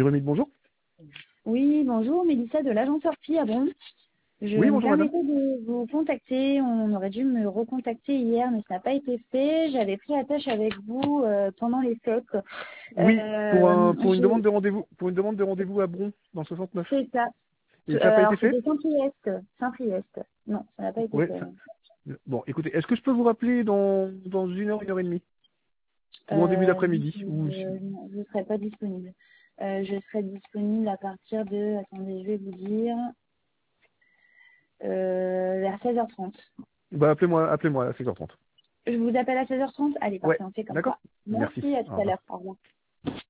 Véronique, bonjour. Oui, bonjour, Mélissa de l'agence Orpi à Bonn. Je Oui, me bonjour madame. permettais de vous contacter. On aurait dû me recontacter hier, mais ça n'a pas été fait. J'avais pris la tâche avec vous pendant les fêtes. Oui, pour une demande J'ai de rendez-vous, à Bron, dans le 69. fait ça. Et ça n'a pas été Alors, fait? c'était Saint-Priest. Saint-Priest. Non, ça n'a pas été Oui. fait. Non. Bon, écoutez, est-ce que je peux vous rappeler dans une heure et demie? Ou en début d'après-midi? Je ne serai pas disponible. Je serai disponible à partir de, attendez, je vais vous dire, vers 16h30. Bah, appelez-moi à 16h30. Je vous appelle à 16h30. Allez, Ouais, parfait, on fait comme d'accord? ça. Merci. Merci, à Au tout à revoir. l'heure. Au revoir.